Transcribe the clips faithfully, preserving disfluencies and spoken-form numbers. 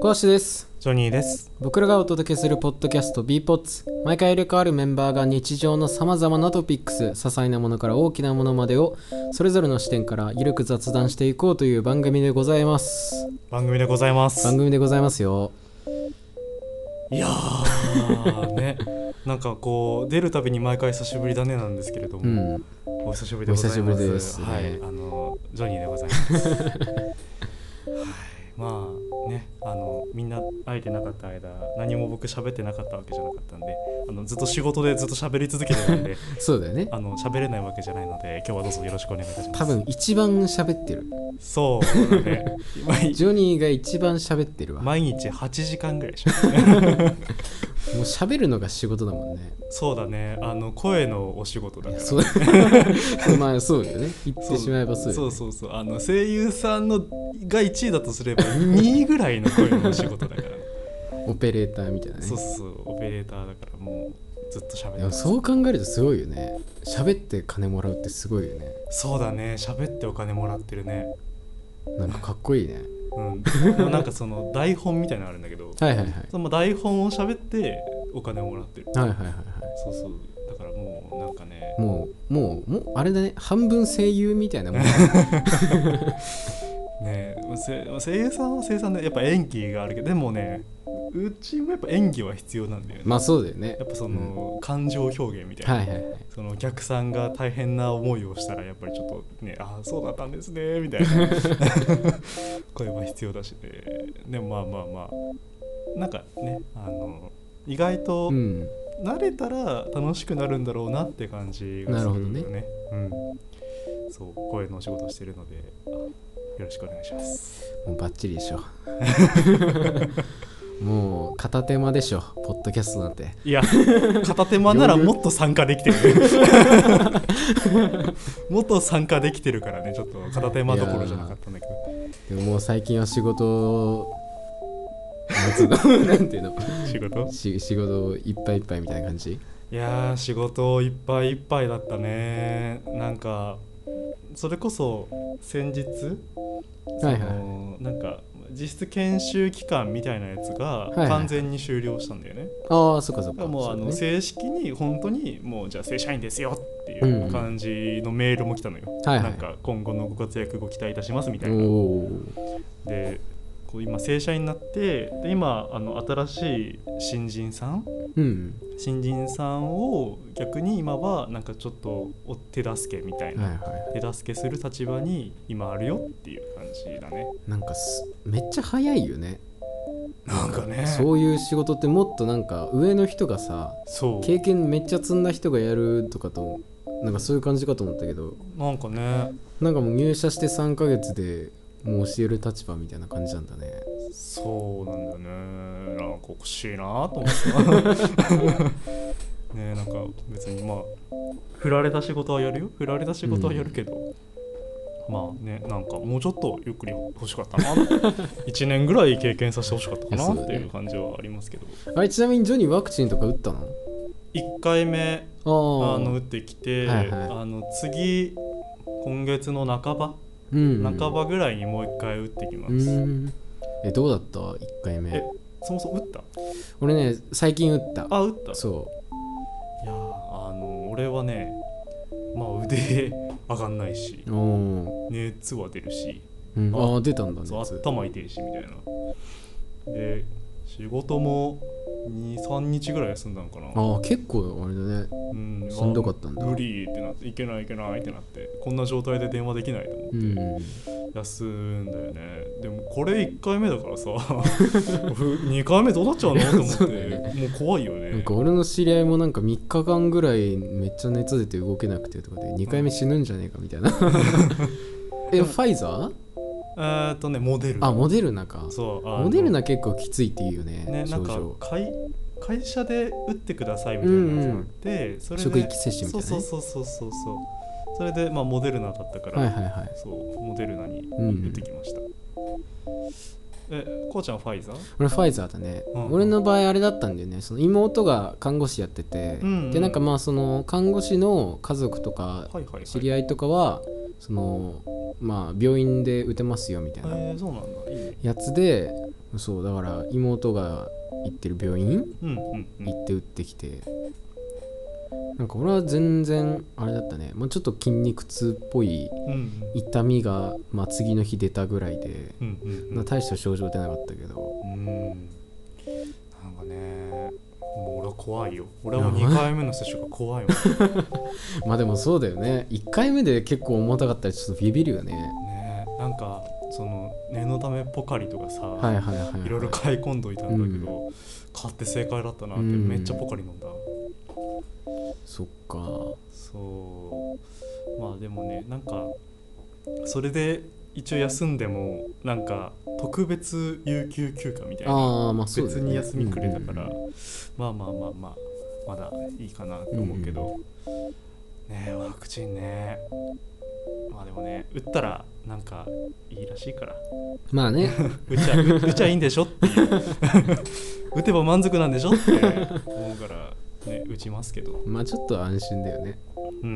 小橋です。 ジョニーです。 僕らがお届けするポッドキャスト B ポッツ。毎回入れ替わるメンバーが日常のさまざまなトピックス、些細なものから大きなものまでをそれぞれの視点からゆるく雑談していこうという番組でございます。 番組でございます番組でございますよ。 いやーねなんかこう出るたびに毎回久しぶりだねなんですけれども、うん、お久しぶりでございます。 お久しぶりですね。 はい、あのジョニーでございますはい、まあね、あのみんな会えてなかった間何も僕喋ってなかったわけじゃなかったんで、あのずっと仕事でずっと喋り続けてたんでそうだよね。 あの喋れないわけじゃないので、今日はどうぞよろしくお願いいたします。 多分一番喋ってる。 そうだねジョニーが一番喋ってるわ。 毎日はちじかんぐらいしかもう喋るのが仕事だもんね。 そうだね、あの声のお仕事だから、ね、 そうまあそうよね、言ってしまえばそうよね。 そうそうそう、あの声優さんのがいちいだとすればにいぐらいの声のお仕事だから、ね、 オペレーターみたいなね。 そうそうそう、オペレーターだからもうずっと喋ってます。 そう考えるとすごいよね。喋って金もらうってすごいよね。 そうだね、喋ってお金もらってるね。 なんかかっこいいね。 うん、なんかその台本みたいなのあるんだけどはいはいはい、 その台本を喋ってお金をもらってる。 はいはいはいはい。 そうそう、だからもうなんかね、 もうもうもうあれだね、半分声優みたいなもんね。声優さんは声優さんでやっぱ演技があるけど、でもねうちもやっぱ演技は必要なんだよね。 まあそうだよね。 やっぱその、うん、感情表現みたいな、 はいはいはい、 そのお客さんが大変な思いをしたらやっぱりちょっとね、ああそうだったんですねみたいな声は必要だしね。でもまあまあまあなんかね、あの意外と慣れたら楽しくなるんだろうなって感じがするよね。なるほどね、うん、そう声のお仕事してるのでよろしくお願いします。 もうバッチリでしょもう片手間でしょ、ポッドキャストなんて。 いや片手間ならもっと参加できてるもっと参加できてるからね、ちょっと片手間どころじゃなかったんだけど。でももう最近は仕事なんていうの仕事し仕事いっぱいいっぱいみたいな感じ。 いやー仕事いっぱいいっぱいだったね。なんかそれこそ先日、はいはい、なんか実質研修期間みたいなやつが完全に終了したんだよね。はいはい、 ああそっかそっか。 もうあの正式に本当にもうじゃあ正社員ですよっていう感じのメールも来たのよ。うんうん、なんか今後のご活躍ご期待いたしますみたいな。でこう今正社員になって、で今あの新しい新人さん、うん、新人さんを逆に今はなんかちょっとお手助けみたいな、はいはい、手助けする立場に今あるよっていう感じだね。 なんかめっちゃ早いよね。 なんかね、 そういう仕事ってもっとなんか上の人がさ、そう経験めっちゃ積んだ人がやるとかとなんかそういう感じかと思ったけど、 なんかね、 なんかもう入社してさんかげつでもう教える立場みたいな感じなんだね。 そうなんだよね。なんか欲しいなと思ってね。なんか別にまあ振られた仕事はやるよ、振られた仕事はやるけど、うん、まあね、なんかもうちょっとゆっくり欲しかったないちねんぐらい経験させて欲しかったかなっていう感じはありますけど。 あれちなみにジョニーワクチンとか打ったの？ いっかいめあの打ってきて、はいはい、あの次今月の半ば、うんうん、半ばぐらいにもういっかい打ってきます。うん、 えどうだった？いっかいめ。 えそもそも打った？ 俺ね最近打った。 あ打った。 そう。 いやあの俺はね、まあ腕上がんないし、熱は出るし、 うん、ああ出たんだね。 頭痛いしみたいな。で仕事もにさんにちぐらい休んだのかな。 ああ結構あれだね、うん、しんどかったんだ。 無理ってなって、いけないいけないってなって、こんな状態で電話できないと思って、うん、休んだよね。でもこれいっかいめだからさにかいめどうなっちゃうのと思って、ね、もう怖いよね。 なんか俺の知り合いもなんかみっかかんぐらいめっちゃ熱出て動けなくてとかでにかいめ死ぬんじゃねえかみたいなえファイザー？ えーっとねモデルナ。 あモデルナか。 そうモデルナ結構きついっていうよね。 ね、なんか会会社で打ってくださいみたいなのがあって、うんうん、それで職域接種みたいな、ね、 そうそうそうそうそうそう、それでまあモデルナだったから、 はいはいはい、 そうモデルナに打ってきました。うん、えこうちゃんファイザー？ 俺ファイザーだね。うんうん、俺の場合あれだったんだよね。その妹が看護師やってて、うんうん、でなんかまあその看護師の家族とか知り合いとかはそのまあ病院で打てますよみたいなやつでそうだから妹が行ってる病院、 うんうんうん、 行って打ってきて、なんか俺は全然あれだったね、まあ、ちょっと筋肉痛っぽい痛みが、まあ、次の日出たぐらいで、うんうんうん、大した症状出なかったけど、うん、 なんかねもう俺は怖いよ。俺はもうにかいめの接種が怖いわまあでもそうだよね、いっかいめで結構重たかったらちょっとビビるよね。 ね、なんかその念のためポカリとかさ、 はいはいはいはい、 いろいろ買い込んどいたんだけど、うん、買って正解だったなって、めっちゃポカリ飲んだ、うん、 そっか。 そうまあでもね、なんかそれで一応休んでもなんか特別有給休暇みたいな、 あ、まあそうだよね、 別に休みくれたから、うんうんうん、まあまあまあまあまだいいかなと思うけど、うんうん、ねえワクチンね、まあでもね打ったらなんかいいらしいから、 まあね打ちゃ打ちゃいいんでしょっていう打てば満足なんでしょって思うからね、打ちますけど、 まあちょっと安心だよね。 うん、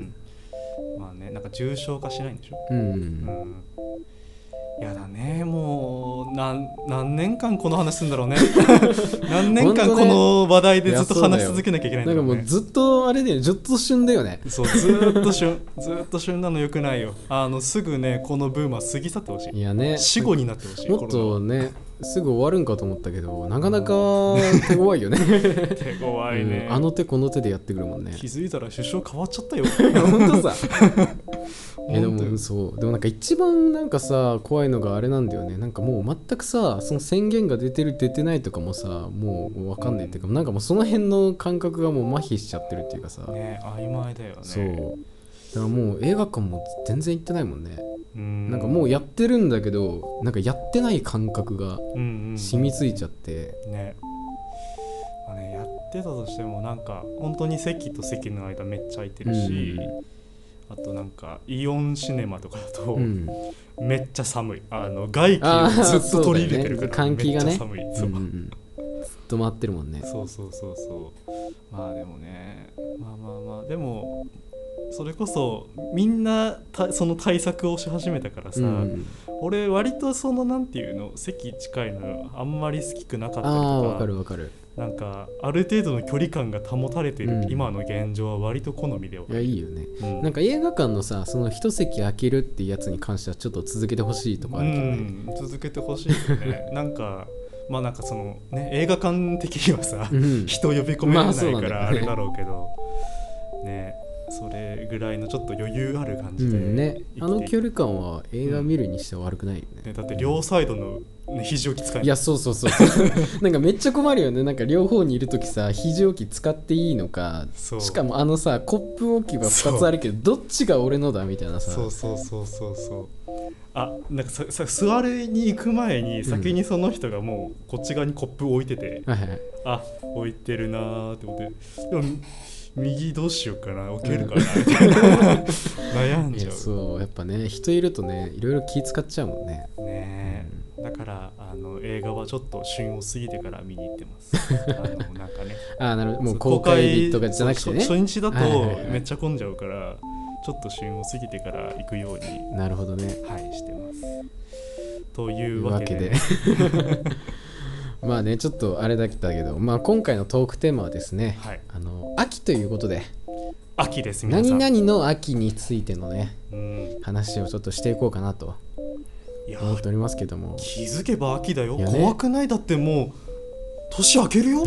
まあね、なんか重症化しないんでしょ。 うん、うんうんやだね、もう 何, 何年間この話するんだろうね何年間この話題でずっと話し続けなきゃいけないんだろうね。 なんかもうずっとあれでずっと旬だよね。 そうずっと旬ずっと旬なのよくないよ。あのすぐねこのブームは過ぎ去ってほしい。 いやね、 死後になってほしい。 もっとねすぐ終わるんかと思ったけど、なかなか手強いよね手強いね、 うん、あの手この手でやってくるもんね。 気づいたら首相変わっちゃったよ本当さえでもそうでもなんか一番なんかさ怖いのがあれなんだよね。なんかもう全くさその宣言が出てる出てないとかもさもう分かんないっていうか、うん、なんかもうその辺の感覚がもう麻痺しちゃってるっていうかさ、 ね、曖昧だよね。 そうだからもう映画館も全然行ってないもんね。うん、なんかもうやってるんだけどなんかやってない感覚が染みついちゃって、 うんうんうん、ねまあね、やってたとしてもなんか本当に席と席の間めっちゃ空いてるし、うんあとなんかイオンシネマとかだと、うん、めっちゃ寒い。あの外気をずっと取り入れてるから、 ね、換気がねめっちゃ寒い、そう、うんうん、 ずっと回ってるもんね。 そうそうそうそうまあでもねまあまあまあでもそれこそみんなその対策をし始めたからさ、うん、俺割とそのなんていうの席近いのあんまり好きくなかったりとか、 あわかるわかる。 なんかある程度の距離感が保たれている、うん、今の現状は割と好みでは。 いやいいよね、うん、なんか映画館のさその一席空けるっていうやつに関してはちょっと続けてほしいとかあるけどね、 うん、続けてほしいよねなんかまあなんかそのね映画館的にはさ、うん、人を呼び込めないからあれだろうけど、まあ、ねそれぐらいのちょっと余裕ある感じで、 うんね、あの距離感は映画見るにしては悪くないよね、 うんね、だって両サイドの、ね、肘置き使えない。 いやそうそうそうそうなんかめっちゃ困るよね。なんか両方にいるときさ肘置き使っていいのか、しかもあのさコップ置き場ふたつあるけどどっちが俺のだみたいなさ。 そうそうそうそうそうあなんかささ座りに行く前に先にその人がもうこっち側にコップ置いてて、うん、あ置いてるなーって思って、でも右どうしようかな置けるかなみたいな、うん、悩んじゃう。 そうやっぱね人いるとねいろいろ気使っちゃうもんね。 ねえ、うん、だからあの映画はちょっと旬を過ぎてから見に行ってますあのなんかねあなるほどもう公開日とかじゃなくてね初日だとめっちゃ混んじゃうから、はいはいはい、ちょっと旬を過ぎてから行くようになるほどねはいしてますというわけでまあねちょっとあれだったけど、まあ、今回のトークテーマはですね、はい、あの秋ということで秋です皆さん何々の秋についてのね、うん、話をちょっとしていこうかなと思っておりますけども。 気づけば秋だよ、ね、怖くない？だってもう年明けるよ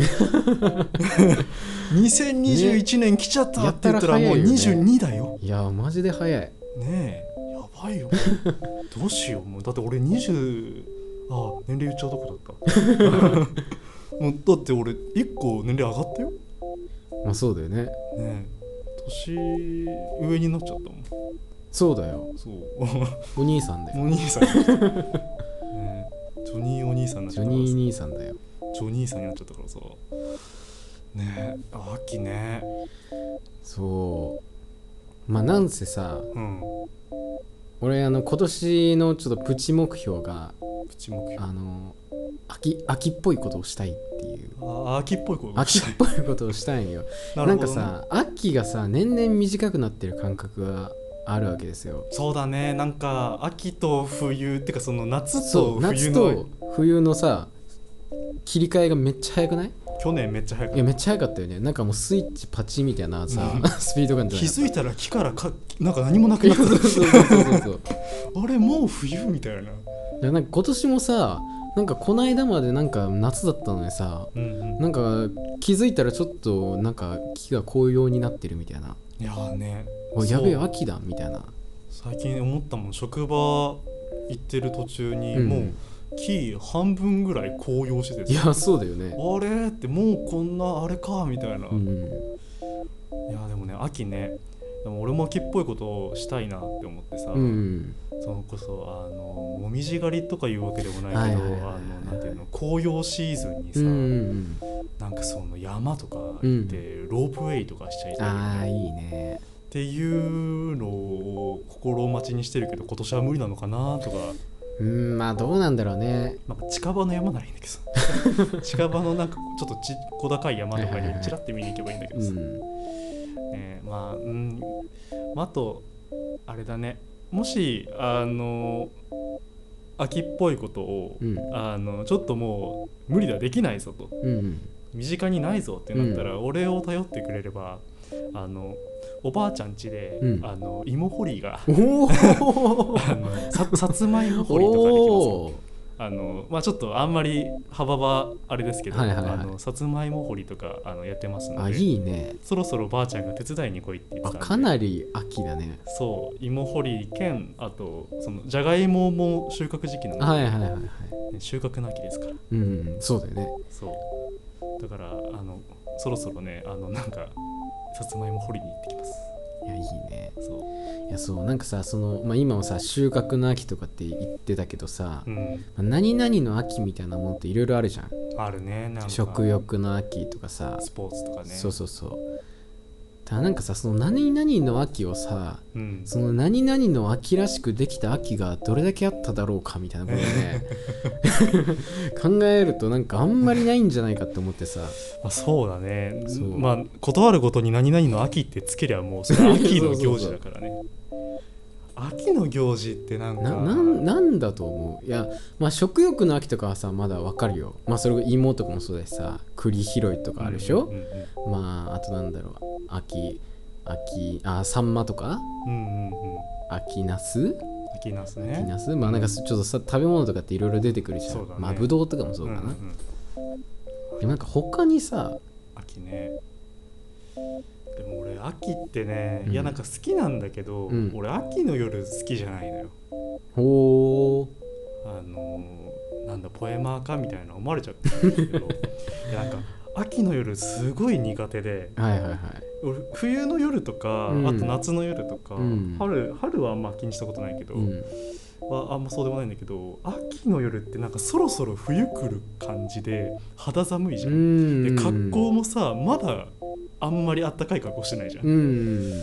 にせんにじゅういちねん来ちゃったって言ったらもうにじゅうにだよ。 いやマジで早いねえやばいよどうしようもうだって俺にじゅうああ年齢言っちゃうとこだったもうだって俺いっこ年齢上がったよ。 まあそうだよね。ねえ年上になっちゃったもん。 そうだよ。 そうお兄さんだよ。 お兄さん、ね、ジョニーお兄さんになっちゃったからさ。 ジョニー兄さんだよ。 ジョニーさんになっちゃったからさねえ秋ね。 そうまあなんせさ、 うん、 俺あの今年のちょっとプチ目標がプチ目標あの 秋, 秋っぽいことをしたいっていう。 あ秋っぽいことをしたい秋っぽいことをしたいんよな, なんかさ秋がさ年々短くなってる感覚があるわけですよ。 そうだね、なんか秋と冬ってかその夏と冬の夏と冬のさ切り替えがめっちゃ早くない？ 去年めっちゃ早かった。 いやめっちゃ早かったよね。なんかもうスイッチパチみたいなさ、うん、スピード感じゃない。 気づいたら木からかなんか何もなくなったそうそうそうそうあれもう冬みたいな。いやなんか今年もさなんかこの間までなんか夏だったのにさ、うんうん、なんか気づいたらちょっとなんか木が紅葉になってるみたいな。 いやーね、 やべえ秋だみたいな。 最近思ったもん、職場行ってる途中にもう木半分ぐらい紅葉してて、 いやそうだよね、 あれってもうこんなあれかみたいな、うん、いやでもね秋ね、でも俺も秋っぽいことをしたいなって思ってさ、うん、そのこそあのもみじ狩りとかいうわけでもないけど、あのなんていうの紅葉シーズンにさ、うん、なんかその山とか行ってロープウェイとかしちゃいたいよね、 あーいいねっていうのを心待ちにしてるけど今年は無理なのかなとか。 うん、まあどうなんだろうね。 なんか近場の山ならいいんだけど近場のなんかちょっとち小高い山とかにチラッて見に行けばいいんだけどさ、ね、まあ、うん、あとあれだね、もしあの秋っぽいことを、うん、あのちょっともう無理だできないぞと、うん、身近にないぞってなったら、うん、俺を頼ってくれればあのおばあちゃん家で、うん、あの芋掘りがあの さ, さつまいも掘りとかできます。あのまあ、ちょっとあんまり幅はあれですけど、はいはいはい、あのさつまいも掘りとかあのやってますので、 あいいね、 そろそろばあちゃんが手伝いに来いって言ってたんで、 あかなり秋だね。 そう芋掘り兼あとそのじゃがいもも収穫時期なので、はいはいはいはい、ね、収穫の秋ですから、 うん、そうだよね。 そうだからあのそろそろねあのなんかさつまいも掘りに行ってきます。 いやいいね。そういやそうなんかさその、まあ、今もさ収穫の秋とかって言ってたけどさ、うん、まあ、何々の秋みたいなもんっていろいろあるじゃん。 あるね。なんか食欲の秋とかさスポーツとかね。 そうそうそう。たなんかさその何々の秋をさ、うん、その何々の秋らしくできた秋がどれだけあっただろうかみたいなことね考えるとなんかあんまりないんじゃないかって思ってさまあ、そうだね。まあ断るごとに何々の秋ってつけりゃもうそれ秋の行事だからねそうそうそう。秋の行事ってなんかな, な, なんだと思う。いやまあ食欲の秋とかはさまだわかるよ。まあそれが芋とかもそうだしさ栗拾いとかあるでしょ、うんうんうん、まああとなんだろう秋秋あサンマとか、うんうんうん、秋ナス秋ナスね。 秋ナスまあなんかちょっとさ食べ物とかっていろいろ出てくるじゃん、ね、まあぶどうとかもそうかな、うんうん、でもなんか他にさ秋ね。でも俺秋ってね、うん、いやなんか好きなんだけど、うん、俺秋の夜好きじゃないのよ。 ほーあのー、なんだポエマーかみたいな思われちゃってるんだけどいやなんか秋の夜すごい苦手で、 はいはいはい、 俺冬の夜とか、うん、あと夏の夜とか、うん、春, 春はあんま気にしたことないけど、うん、はあんまそうでもないんだけど秋の夜ってなんかそろそろ冬来る感じで肌寒いじゃん、うん、で格好もさまだあんまりあったかい格好してないじゃん、うん、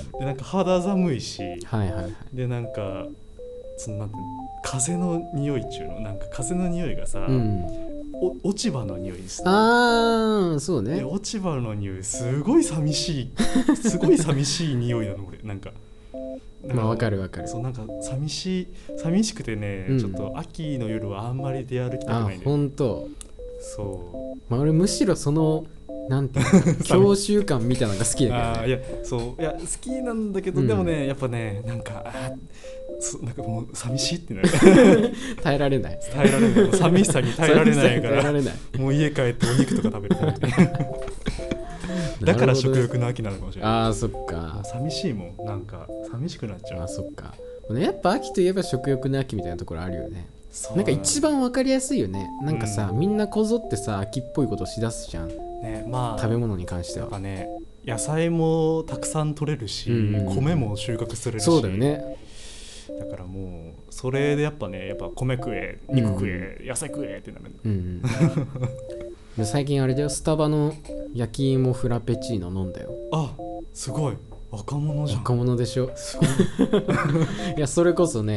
でなんか肌寒いし、はいはいはい、でなんかそのなんていうの風の匂いっていうのなんか風の匂いがさ、うん、お落ち葉の匂いですね。 ああそうね。 落ち葉の匂いすごい寂しいすごい寂しい匂いなの俺なんか。 まあわかるわかる。 そうなんか寂しい寂しくてね、うん、ちょっと秋の夜はあんまり出歩きたくないんだよ。 あ本当。 そう。 まあ俺むしろそのなんていうの郷愁感みたいなのが好きだけど、ね、 あいやそういや好きなんだけど、うん、でもねやっぱねなんかあそなんかもう寂しいってなる耐えられない耐えられない寂しさに耐えられないからもう家帰ってお肉とか食べるだから食欲の秋なのかもしれない。 あーそっか。 寂しいもんなんか寂しくなっちゃう。 あそっか。やっぱ秋といえば食欲の秋みたいなところあるよね。なんか一番わかりやすいよね。なんかさ、うん、みんなこぞってさ秋っぽいことしだすじゃん、ねまあ、食べ物に関してはやっぱね野菜もたくさん取れるし、うんうん、米も収穫するしそうだよね。 だからもうそれでやっぱねやっぱ米食え肉食え、うん、野菜食えってなる、うんうん、最近あれだよスタバの焼き芋フラペチーノ飲んだよ。 あすごい若者じゃん。 若者でしょすごいいやそれこそね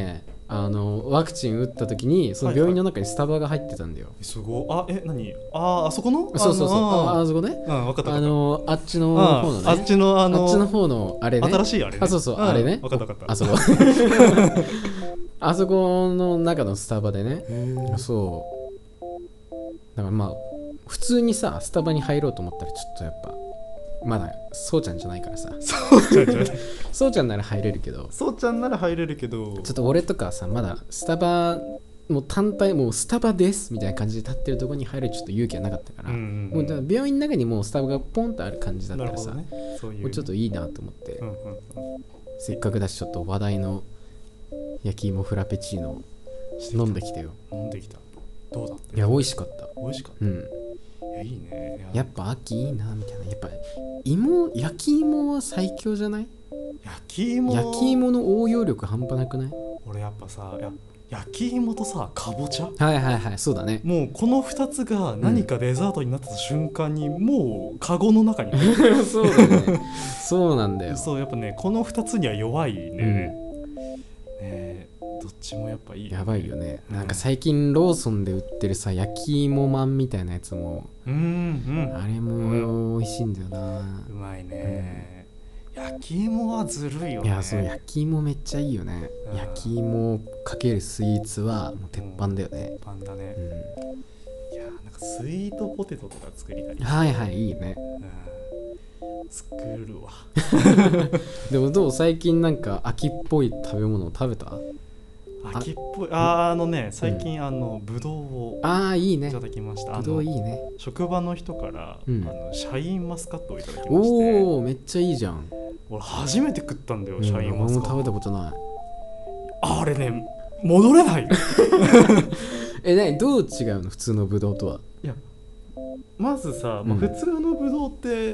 あのワクチン打った時にその病院の中にスタバが入ってたんだよ、はいはい、 すごい。あえ何ああそこのそうそうそうあああそこね、 うん、分かったあのあっちの方のねあっちのあのあっちの方のあれね新しいあれねあそうそう、うん、あれね分かった分かったあそこあそこの中のスタバでねそうだからまあ普通にさスタバに入ろうと思ったらちょっとやっぱまだそうちゃんじゃないからさそうちゃんじゃないそうちゃんなら入れるけどそうちゃんなら入れるけどちょっと俺とかさまだスタバもう単体もうスタバですみたいな感じで立ってるところに入るちょっと勇気はなかったから、うんうんうん、もうだから病院の中にもうスタバがポンとある感じだったらさ、ね、そういうもうちょっといいなと思って、うんうんうん、せっかくだしちょっと話題の焼き芋フラペチーノ飲んできてよ。 飲んできた。どうだった？ いや美味しかった。 美味しかった。 うん。 いやいいね。 やっぱ秋いいなみたいな。やっぱ芋焼き芋は最強じゃない？ 焼き芋。 焼き芋の応用力半端なくない？ 俺やっぱさ、いや焼き芋とさかぼちゃ。 はいはいはいそうだね。 もうこのふたつが何かデザートになった瞬間に、うん、もうカゴの中にそうだね。そうなんだよ。 そうやっぱねこのふたつには弱いね。うんねどっちもやっぱいいよね。 やばいよね、うん、なんか最近ローソンで売ってるさ焼き芋まんみたいなやつも、 うんうん、 あれも美味しいんだよな。 うまいね、うん、焼き芋はずるいよね。 いやそう焼き芋めっちゃいいよね、うん、焼き芋かけるスイーツはもう鉄板だよね、 うん、鉄板だね、うん、いやなんかスイートポテトとか作りたい。 はいはいいいね、 うん、作るわでもどう最近なんか秋っぽい食べ物を食べた？ 秋っぽいああのね最近、うん、あのぶどうをああいいねいただきました。 ぶどういいね。 職場の人から、うん、あのシャインマスカットをいただきまして。 おおめっちゃいいじゃん。 俺初めて食ったんだよ、うん、シャインマスカット。 俺も食べたことない。 あれね戻れないえ何どう違うの普通のぶどうとは？ いやまずさ、まあ、普通のぶどうって、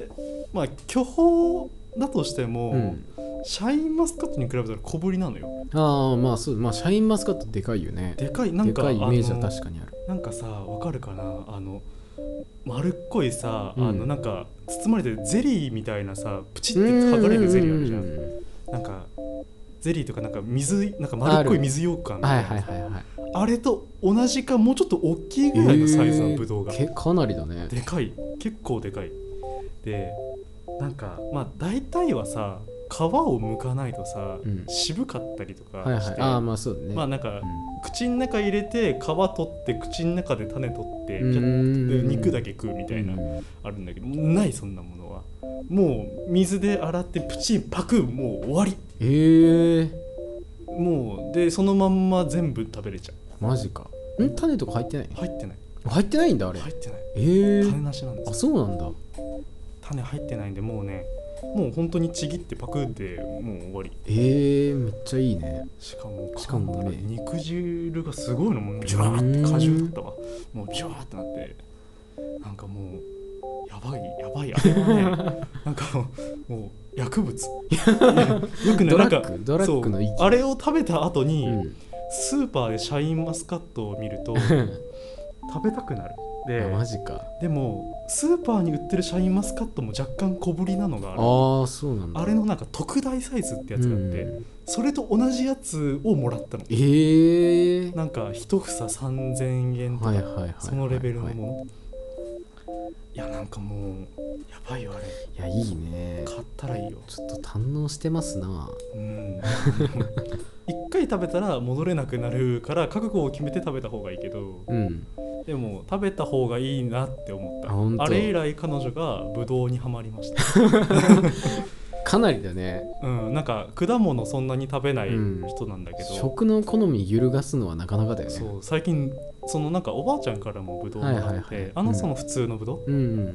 うん、まあ巨峰だとしても、うん、シャインマスカットに比べたら小ぶりなのよ。 ああまあそうまあシャインマスカットでかいよね。 でかいなんかでかいイメージは確かにある。 なんかさわかるかなあの丸っこいさ、うん、あのなんか包まれてるゼリーみたいなさプチって剥がれるゼリーあるじゃん。なんかゼリーとかなんか水なんか丸っこい水羊羹みたいな、はいはいはいはい、あれと同じかもうちょっと大きいぐらいのサイズのブドウが、 えー、かなりだね。 でかい結構でかいでなんかまあ大体はさ皮を剥かないとさ、うん、渋かったりとかして、はいはい、あまあそうね、まあなんか、うん、口の中入れて皮取って口の中で種取って肉だけ食うみたいなあるんだけどないそんなものはもう水で洗ってプチンパクもう終わり。 えー、 もうでそのまんま全部食べれちゃう。 マジか。ん種とか入ってない？ 入ってない。 入ってないんだあれ。 入ってない。 えー、 種なしなんです。 あそうなんだ。 種入ってないんでもうねもう本当にちぎってパクってもう終わり。 えー、めっちゃいいね。 しかもしかもね肉汁がすごいのもうジュワーって果汁だったわ。もうジュワーってなってなんかもうやばいやばいあれはねなんかもう薬物よくねなんかドラッグの域あれを食べた後に、うん、スーパーでシャインマスカットを見ると食べたくなる。でマジか。 でもスーパーに売ってるシャインマスカットも若干小ぶりなのがある。 ああそうなんだ。 あれのなんか特大サイズってやつがあって、うん、それと同じやつをもらったの。 えー、 なんか一房さんぜんえんとかそのレベルのもの。いやなんかもうやばいよあれ。 いやいいね。 買ったらいいよ。 ちょっと堪能してますな。 うん一回食べたら戻れなくなるから覚悟を決めて食べた方がいいけど、うん、でも食べた方がいいなって思った。 あ, あれ以来彼女がブドウにはまりましたかなりだね。 うん、なんか果物そんなに食べない人なんだけど、うん、 食の好み揺るがすのはなかなかだよね。 そう最近そのなんかおばあちゃんからもブドウもらって、はいはいはい、あのその普通のブドウ、うん、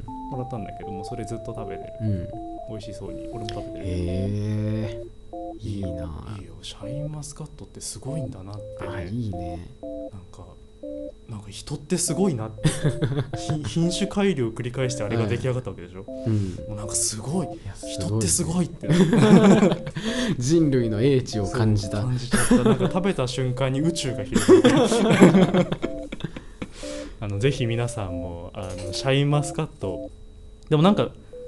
もらったんだけどもそれずっと食べてる、うん、美味しそうに俺も食べてる。 へーいいな。 いいよシャインマスカットってすごいんだなって、ね、 あいいね。 なんかなんか人ってすごいなって品種改良を繰り返してあれが出来上がったわけでしょ、はいうん、もうなんかすごい, い人ってすごいって人類の英知を感じた。 感じちゃった。なんか食べた瞬間に宇宙が広がるあのぜひ皆さんもあのシャインマスカットでもなんか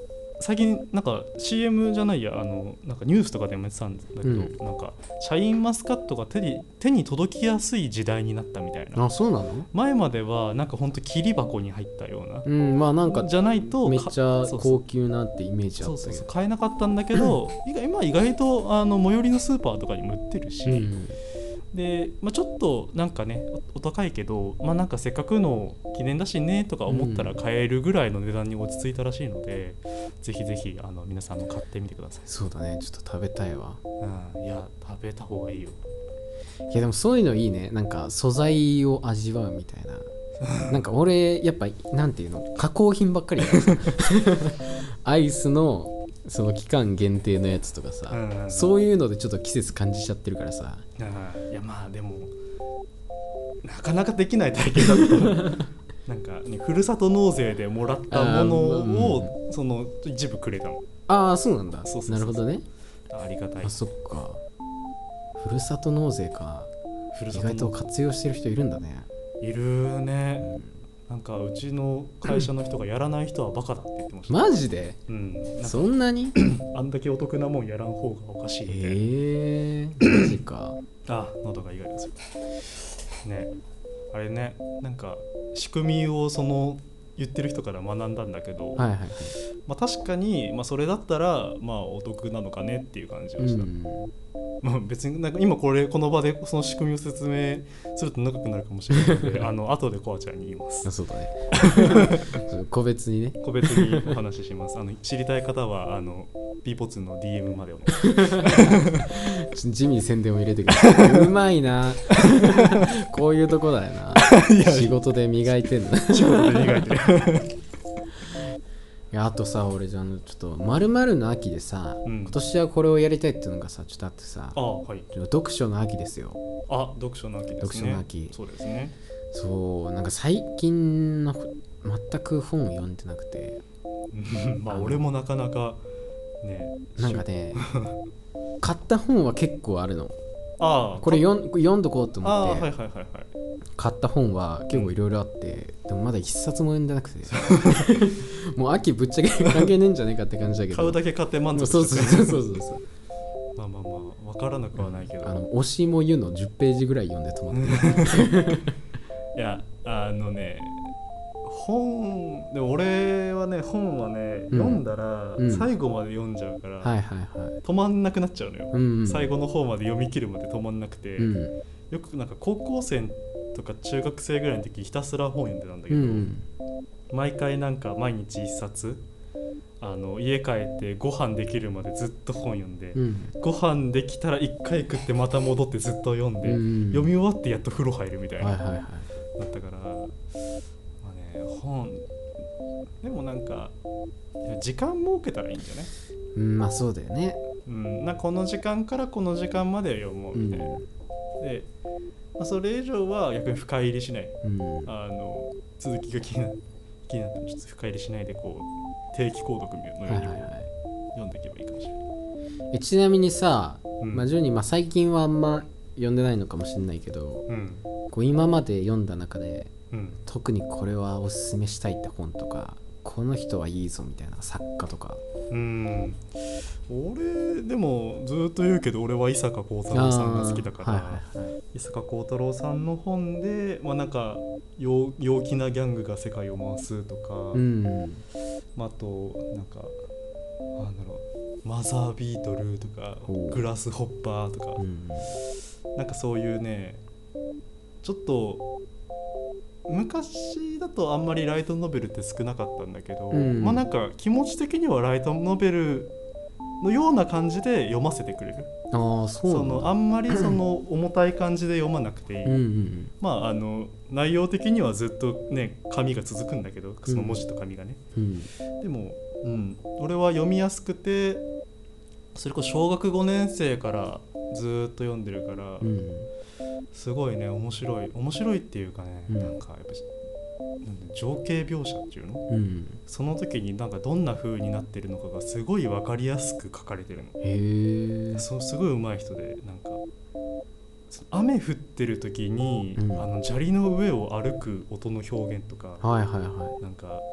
最近なんか シーエム じゃないやあのなんかニュースとかでもやってたんだけど、うん、なんかシャインマスカットが手に手に届きやすい時代になったみたいな。 あ、そうなの？ 前まではなんかほんと切り箱に入ったような、 うん、まあなんかじゃないとめっちゃ高級なってイメージあったけど、 そうそうそう買えなかったんだけど今意外とあの最寄りのスーパーとかにも売ってるし、うんでまあ、ちょっとなんかね お, お高いけど、まあ、なんかせっかくの記念だしねとか思ったら買えるぐらいの値段に落ち着いたらしいので、うん、ぜひぜひあの皆さんも買ってみてください。 そうだね、ちょっと食べたいわ、 うん、いや食べた方がいいよ。 いやでもそういうのいいね、なんか素材を味わうみたいななんか俺やっぱなんていうの加工品ばっかりだアイスのその期間限定のやつとかさ、うんうんうん、そういうのでちょっと季節感じちゃってるからさ。 いやまあでもなかなかできない体験だったなんか、ね、ふるさと納税でもらったものを、うん、その一部くれたの。 ああそうなんだ。そうそうそう、なるほどね。 ありがたい。 あ、そっか、ふるさと納税か。意外と活用してる人いるんだね。 いるね、うんなんかうちの会社の人がやらない人はバカだって言ってました。 マジで？ うん。 んそんなにあんだけお得なもんやらん方がおかしいみたいな。 えー、マジか。 あ、喉が意外ですよ。ね、あれね、なんか仕組みをその言ってる人から学んだんだけど、 はいはいはい、 まあ、確かに、まあ、それだったらまあお得なのかねっていう感じがした。うんまあ、別になんか今これこの場でその仕組みを説明すると長くなるかもしれないのであの後でコアちゃんに言います。 あ、そうだね個別にね個別にお話しします。あの知りたい方はあの B ポツンの ディーエム までお願いします地味に宣伝を入れてくるうまいなこういうとこだよな仕事で磨いてんの仕事で磨いてるいやあとさ、俺じゃあのちょっと〇〇の秋でさ、うん、今年はこれをやりたいっていうのがさちょっとあってさ、 あ、はい、 読書の秋ですよ。 あ、読書の秋ですね。 読書の秋、 そうですね。 そうなんか最近の全く本を読んでなくてまあ俺もなかなかね、 なんかね買った本は結構あるの。 ああ、 これ読ん、読んどこうと思って、 あ、はいはいはいはい、 買った本は結構いろいろあって、うん、でもまだ一冊も読んでなくてもう秋ぶっちゃけ関係ねえんじゃねえかって感じだけど買うだけ買って満足してそうそうそうそうそうまあまあまあ分からなくはないけど、 あの推しも湯のじゅっページぐらい読んで止まってるいやあのね本で俺はね本はね、うん、読んだら最後まで読んじゃうから、うんはいはいはい、止まんなくなっちゃうのよ、うんうん、最後の方まで読み切るまで止まんなくて、うん、よくなんか高校生とか中学生ぐらいの時ひたすら本読んでたんだけど、うん、毎回なんか毎日一冊あの家帰ってご飯できるまでずっと本読んで、うん、ご飯できたら一回食ってまた戻ってずっと読んで、うん、読み終わってやっと風呂入るみたいな、はいはいはい、だったから、まあね、本でもなんか時間設けたらいいんじゃない？ うん、まあそうだよね、 うん、なんかこの時間からこの時間まで読もうみたいな、うん、で、まあ、それ以上は逆に深入りしない、うん、あの続きが気にな気になってもちょっと深入りしないでこう定期購読のように、はいはいはい、読んでいけばいいかもしれない。 えちなみにさ、うんまあ、ジョニー、まあ、最近はあんま読んでないのかもしれないけど、うん、こう今まで読んだ中で、うん、特にこれはおすすめしたいって本とかこの人はいいぞみたいな作家とか。 うん、俺でもずっと言うけど俺は伊坂幸太郎さんが好きだから、はいはいはい、伊坂幸太郎さんの本で、まあ、なんか 陽, 陽気なギャングが世界を回すとか、うんまあ、あとなんかなんだろうマザービートルとかグラスホッパーとか、うん、なんかそういうねちょっと昔だとあんまりライトノベルって少なかったんだけど、うん、まあなんか気持ち的にはライトノベルのような感じで読ませてくれる。 ああ、そうなんだ。 そのあんまりその重たい感じで読まなくていい、うんうん、まああの内容的にはずっとね紙が続くんだけどその文字と紙がね、うん、でも、うん、俺は読みやすくてそれこそ小学ごねん生からずっと読んでるから、うん、すごいね面白い面白いっていうかね、うん、なんかやっぱなんで情景描写っていうの、うん、その時になんかどんな風になってるのかがすごい分かりやすく書かれてるの。 へー、 そうすごい上手い人でなんか雨降ってる時に、うん、あの砂利の上を歩く音の表現とか、 はいはいはい、 なんか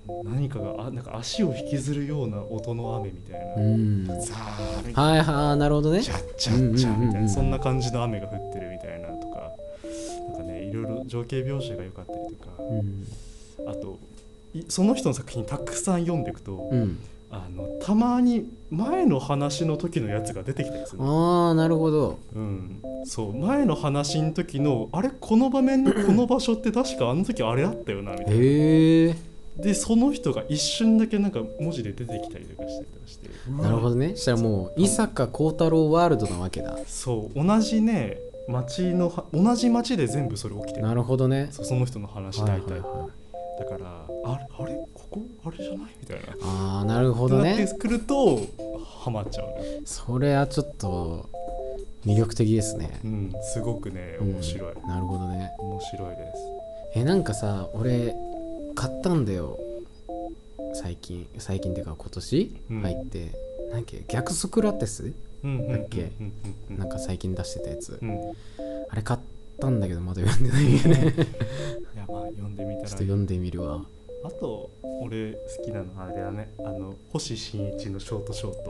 何かがあなんか足を引きずるような音の雨みたいな、 うん、 ザーみたいな、はいはい、なるほどね、 チャッチャッチャみたいな、うんうんうん、そんな感じの雨が降ってるみたいなとか、なんかねいろいろ情景描写が良かったりとか、うん、あとその人の作品たくさん読んでいくと、うん、あのたまに前の話の時のやつが出てきたりする。 ああ、なるほど、 うん、そう前の話の時のあれこの場面のこの場所って確かあの時あれあったよなみたいな。へー。でその人が一瞬だけなんか文字で出てきたりとかしたりとかして、 なるほどね。そしたらもう伊坂幸太郎ワールドなわけだ。 そう同じね町の同じ町で全部それ起きてる。 なるほどね。 そ, その人の話大体、はいはいはい、だからあれあれここあれじゃないみたいな。 ああ、なるほどね。 ってなってくるとハマっちゃうね。 それはちょっと魅力的ですね。 うん、すごくね面白い、 うん、なるほどね。 面白いです。 えなんかさ俺買ったんだよ最近最近っていうか今年入って、うん、なんか逆ソクラテスだっけ、なんか最近出してたやつ、うん、あれ買ったんだけどまだ読んでないよねいやまあ読んでみたらちょっと読んでみるわ。 あと俺好きなのあれだね、あの星新一のショートショート。 うん、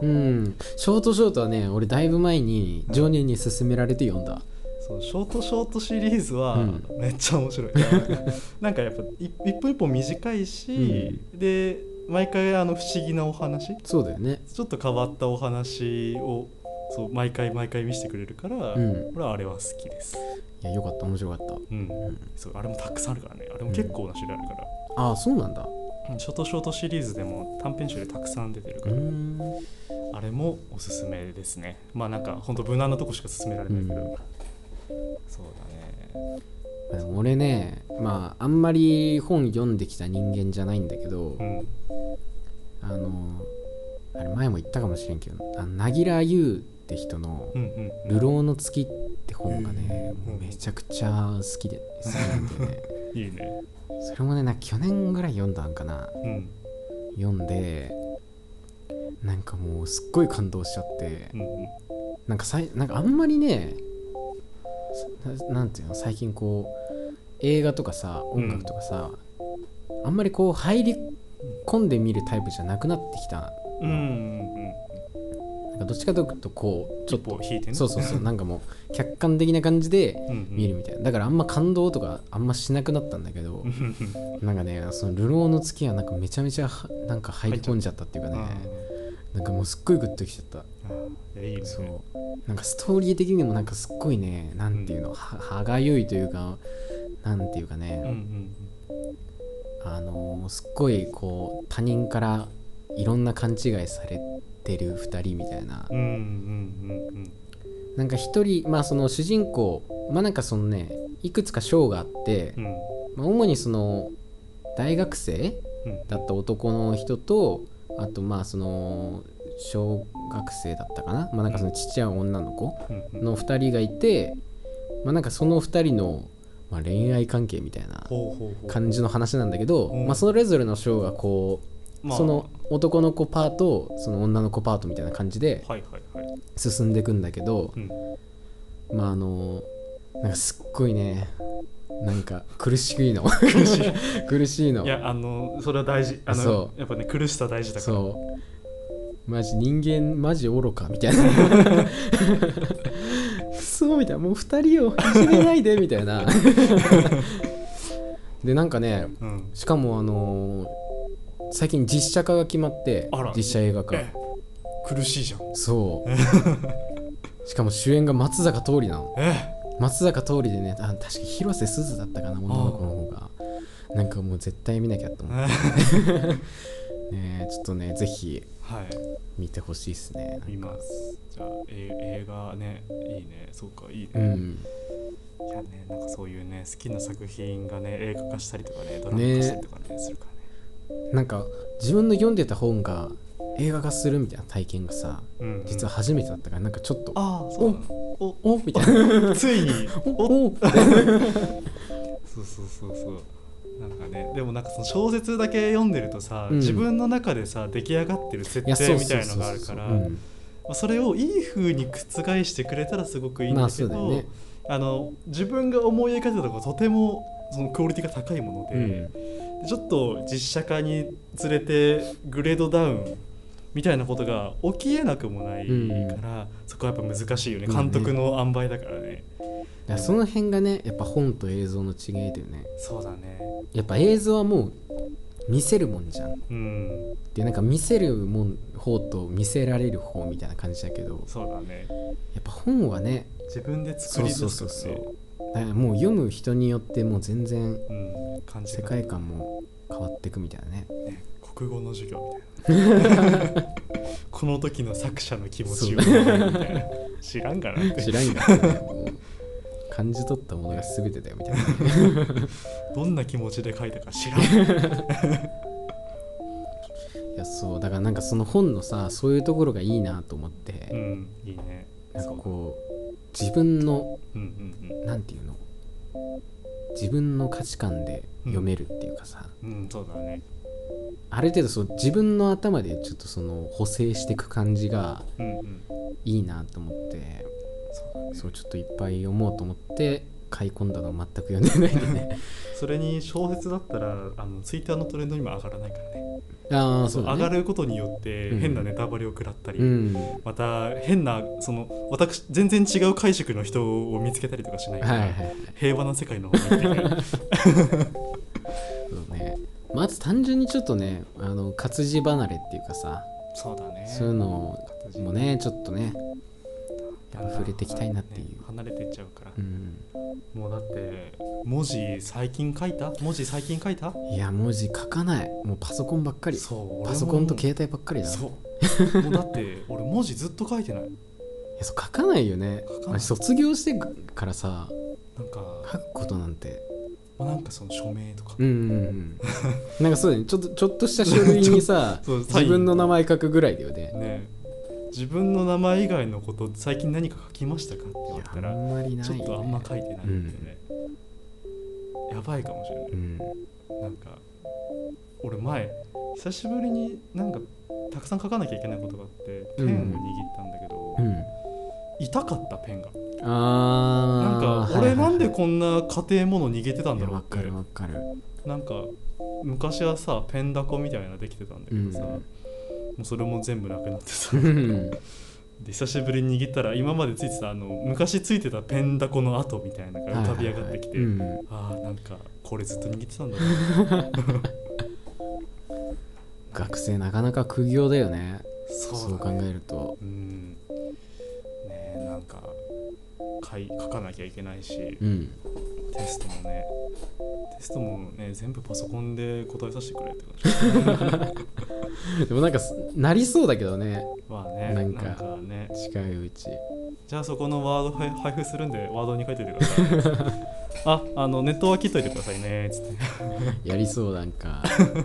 ショートショートはね俺だいぶ前にジョニーに勧められて読んだ、 うん、そうショートショートシリーズはめっちゃ面白い、うん、なんかやっぱ一本一本短いし、うん、で毎回あの不思議なお話、 そうだよね、 ちょっと変わったお話をそう毎回毎回見せてくれるから、うん、俺はあれは好きです。 いやよかった、面白かった、うんうん、そうあれもたくさんあるからね、あれも結構な種類あるから、 うん、ああそうなんだ。 ショートショートシリーズでも短編集でたくさん出てるから、あれもおすすめですね。まあなんかほんと無難なとこしか勧められないけど、うん、そうだね。俺ねまああんまり本読んできた人間じゃないんだけど、うん、あのあれ前も言ったかもしれんけど、あの凪良優って人の「流浪の月」って本がね、うんうん、もうめちゃくちゃ好きで好きなんでねいいね。 それもねなんか去年ぐらい読んだんかな、うん、読んでなんかもうすっごい感動しちゃって、うんうん、なんかさいなんかあんまりね な, なんていうの最近こう映画とかさ音楽とかさ、うん、あんまりこう入り込んで見るタイプじゃなくなってきた、うんうんうん、なんかどっちかというとこうちょっと引いてね、 そうそうそうなんかもう客観的な感じで見るみたいな、だからあんま感動とかあんましなくなったんだけどなんかねその流浪の月はなんかめちゃめちゃなんか入り込んじゃったっていうかね、なんかもうすっごいグッときちゃった。 いやいいね、 そうなんかストーリー的にもなんかすっごいねなんていうの、うん、は歯がゆいというかなんていうかね、うんうんうん、あのー、すっごいこう他人からいろんな勘違いされてるふたりみたいな、うんうんうんうん、なんか一人まあその主人公まあなんかそのねいくつか章があって、うんまあ、主にその大学生だった男の人と、あとまあその小学生だったかな、まあなんかそのちっちゃい女の子のふたりがいて、まあなんかそのふたりのまあ恋愛関係みたいな感じの話なんだけど、まあそれぞれの章がこうその男の子パートその女の子パートみたいな感じで進んでいくんだけど、まああのなんかすっごいねなんか苦しいの苦しい苦しいの。 いやあのそれは大事、あのそうやっぱね苦しさ大事だから。 そうマジ人間マジ愚かみたいなクソみたいなもうふたりをいじめないでみたいなでなんかね、うん、しかもあのー、最近実写化が決まって実写映画化苦しいじゃん。 そうしかも主演が松坂桃李なの。え松坂桃李でね、あ確か広瀬すずだったかな女の子の方がなんかもう絶対見なきゃと思ってねちょっとねぜひ見てほしいですね。 見ます。じゃあ映画ねいいね。そうかいいね、うん、いやねなんかそういうね好きな作品がね映画化したりとかねドラマ化したりとか ね, ねするからね。 なんか自分の読んでた本が映画化するみたいな体験がさ、うんうん、実は初めてだったからなんかちょっとああそうなのおおみたいなついにおおそうそうそうそうなんかねでもなんかその小説だけ読んでるとさ、うん、自分の中でさ出来上がってる設定みたいのがあるからそれをいい風に覆してくれたらすごくいいんだけど、まあね、あの自分が思い描いてたところとてもそのクオリティが高いもので、うん、 ちょっと実写化につれてグレードダウンみたいなことが起きえなくもないから、うん、そこはやっぱ難しいよね、監督の塩梅だからね。 だからその辺がねやっぱ本と映像の違いだよね。 そうだね。 やっぱ映像はもう見せるもんじゃん、 うん、 でなんか見せるもん方と見せられる方みたいな感じだけど、 そうだね、 やっぱ本はね自分で作り出すからね。そうそうそうそう、 だからもう読む人によってもう全然、 うん、感じ世界観も変わっていくみたいな ね, ね国語の授業みたいなこの時の作者の気持ちをみたいな知らんからって知らんからねもう感じ取ったものが全てだよみたいなどんな気持ちで書いたか知らんいやそうだからなんかその本のさそういうところがいいなと思って、 うん、いいね。 なんかこう自分の、うんうんうん、なんていうの自分の価値観で読めるっていうかさ、 うんうん、そうだね。 ある程度そう自分の頭でちょっとその補正していく感じがいいなと思って、うんうん、そうだね、そうちょっといっぱい読もうと思って買い込んだのを全く読んでないんでねそれに小説だったらあのツイッターのトレンドにも上がらないからね。 ああそうだね、 上がることによって変なネタバレを食らったり、うん、また変なその私全然違う解釈の人を見つけたりとかしないから、はいはいはい、平和な世界の方がいいってそうね、まず単純にちょっとねあの活字離れっていうかさ、 そうだね、 そういうのもねちょっとね触れていきたいなっていう、ね、 離れていっちゃうから、 うん、 もうだって文字最近書いた文字最近書いたいや文字書かない、もうパソコンばっかり。そうパソコンと携帯ばっかりだ。 そうもうだって俺文字ずっと書いてない。いやそう書かないよね。卒業してからさなんか書くことなんて、 まあ、なんかその署名とか、 うんうんうん、なんかそうだね、ちょっとちょっとした書類にさ自分の名前書くぐらいだよね。 ね、自分の名前以外のこと最近何か書きましたかって言われたら、 あんまりない、ね、 ちょっとあんま書いてないんでね、うん、やばいかもしれない、うん、なんか俺前久しぶりになんかたくさん書かなきゃいけないことがあってペンを握ったんだけど、うん、痛かったペンが。 あなんか俺なんでこんな家庭もの逃げてたんだろうって。 わかるわかる。 なんか昔はさペンダコみたいなのできてたんだけどさ、うん、もうそれも全部なくなってさで久しぶりに握ったら今までついてたあの昔ついてたペンダコの跡みたいなのが浮かび上がってきて、はいはいはい、うん、あーなんかこれずっと握ってたんだな学生なかなか苦行だよね。そう、そう考えると、 うん、ねえなんか書, い書かなきゃいけないし、 うん、 テストもねテストもね全部パソコンで答えさせてくれって感じでもなんかなりそうだけどね。 まあね、 なんかね近いうちじゃあそこのワード配布するんでワードに書いておいてくださいあ、あのネットは切っといてくださいねつってやりそうなんか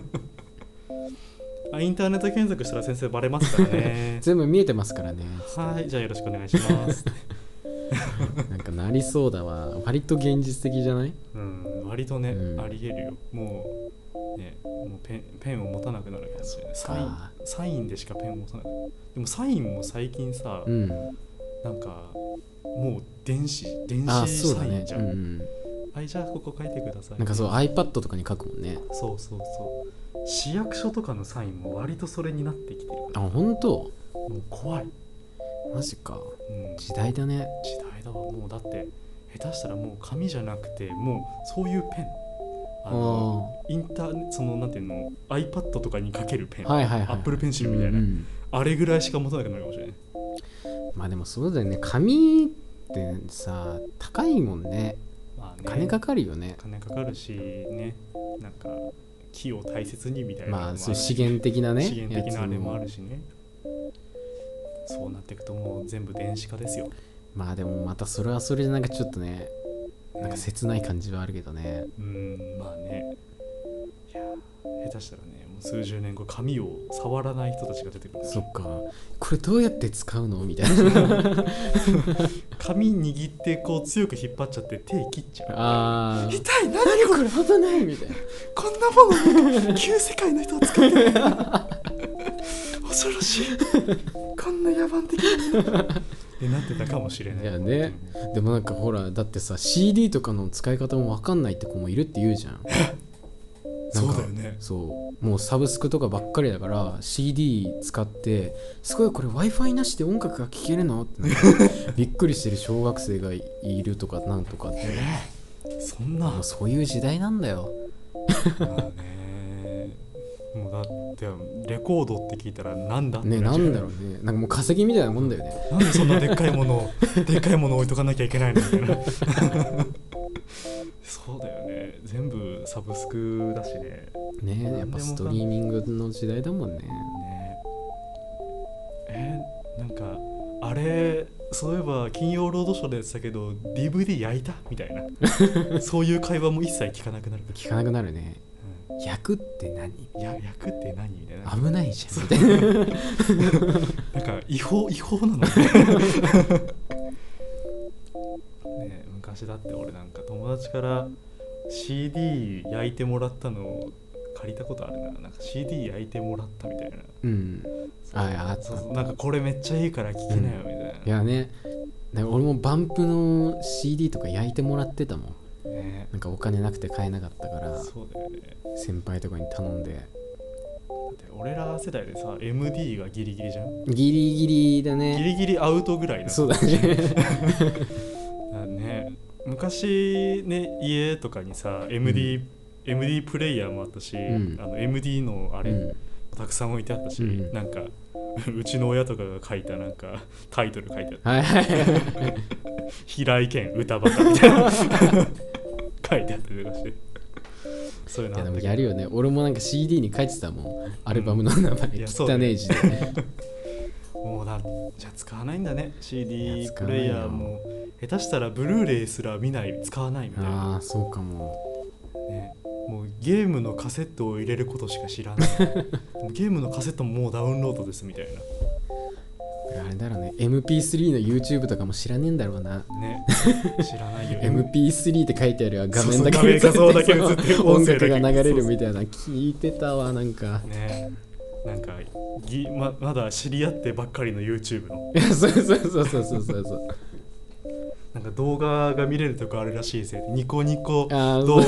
あインターネット検索したら先生バレますからね全部見えてますからね。 はいじゃあよろしくお願いしますなんかなりそうだわ。割と現実的じゃない？ うん、割とね、うん、ありえるよ。もうね、もうペン、ペンを持たなくなるかもしれない。サイン、サインでしかペンを持たなくなる。でもサインも最近さ、うん、なんかもう電子電子サインじゃん。あ、ね、うん、はい、じゃあここ書いてください。 なんかそう iPad とかに書くもんね。 そうそうそう。市役所とかのサインも割とそれになってきてるから。 あ、本当？ もう怖い。 マジか、うん、時代だね。 時代だわ。もうだって下手したらもう紙じゃなくてもうそういうペン、あのインターそのなんていうの iPad とかに書けるペン、 はいはいはい、 Apple ペンシルみたいな、うんうん、あれぐらいしか持たなくなるかもしれない。 まあでもそうだよね。紙ってさ高いもんね。まあね、金かかるよね。 金かかるしね、なんか木を大切にみたいなのもあるし、 まあそう資源的なね、 資源的なあれもあるしね。そうなっていくともう全部電子化ですよ。 まあでもまたそれはそれでなんかちょっとね、なんか切ない感じはあるけどね。 うん、まあね。いや下手したらねもう数十年後紙を触らない人たちが出てくる。 そっか、これどうやって使うのみたいな紙握ってこう強く引っ張っちゃって手切っちゃう。 あ痛い、何これ危ないみたいなこんなもの旧世界の人は使ってない恐ろしいこんな野蛮的なってなってたかもしれない。 いやね、うん、でもなんかほらだってさ シーディー とかの使い方も分かんないって子もいるって言うじゃんそうだよね。 そうもうサブスクとかばっかりだから シーディー 使ってすごいこれ Wi-Fi なしで音楽が聴けるのってびっくりしてる小学生がいるとかなんとかって、 えー、そんなもうそういう時代なんだよ。 まあね、もうだってレコードって聞いたらなんだってね、なんだろうね、なんかもう化石みたいなもんだよね。 なんでそんなでっかいものをでっかいものを置いとかなきゃいけないのみたいなそうだよね、全部サブスクだしね。 ねえ、やっぱストリーミングの時代だもんね。ねえー、なんかあれそういえば金曜ロードショーでやってたけど ディーブイディー 焼いたみたいなそういう会話も一切聞かなくなる。 聞かなくなるね、うん、焼くって何？ や焼くって何みたいな。 危ないじゃんみたいななんか違法違法なのねね、昔だって俺なんか友達から シーディー 焼いてもらったのを借りたことあるな。なんか シーディー 焼いてもらったみたいな。 うん。ああ、あった。 そうそう、なんかこれめっちゃいいから聞けなよみたいな。うん、いやね、なんか俺もバンプの シーディー とか焼いてもらってたもん。ね、なんかお金なくて買えなかったから。 そうだよね。 先輩とかに頼んで。 だって俺ら世代でさ エムディー がギリギリじゃん。 ギリギリだね。 ギリギリアウトぐらいだ。 そうだね。 ね、昔ね家とかにさ エムディー、うん、エムディー プレイヤーもあったし、うん、あの エムディー のあれ、うん、たくさん置いてあったし、うん、なんかうちの親とかが書いたなんかタイトル書いてあった、平井堅歌バカみたいな書いてあったりとかして、そういうのあったけど。いやでもやるよね。俺もなんか シーディー に書いてたもん、アルバムの名前、うん、汚ねえ字でもうな、じゃあ使わないんだね シーディー プレイヤーも。下手したらブルーレイすら見ない、使わないみたいな。 ああ、そうかも、 ね、もうゲームのカセットを入れることしか知らないゲームのカセットももうダウンロードですみたいな。 あれだろうね、 エムピースリー の YouTube とかも知らねえんだろうな。 ね、知らないよエムピースリー って書いてあるよ、画面だけ映って音楽が流れるみたいな。聞いてたわ、なんかね、なんかぎ ま, まだ知り合ってばっかりの YouTube のそうそうそうそうそうそうそうなんか動画が見れるとこあるらしいぜ。ニコニコ動画と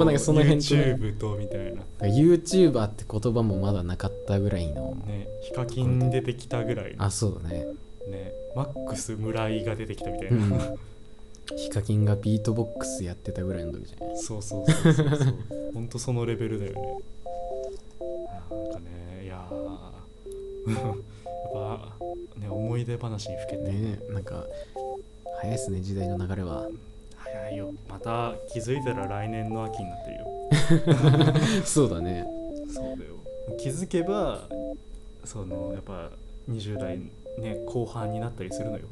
YouTube とみたいな。 YouTuber って言葉もまだなかったぐらいのね、ヒカキン出てきたぐらいの。 あ、そうだね。 ね、マックス村井が出てきたみたいな、うん、 ヒカキンがビートボックスやってたぐらいの時じゃない。 そうそうそうそうそうほんとそのレベルだよね。なんかね、いややっぱね、思い出話にふけてね、なんか早いっすね、時代の流れは。 早いよ。また気づいたら来年の秋になってるよそうだね。 そうだよ。気づけばそのやっぱにじゅう代ね後半になったりするのよ。 うん、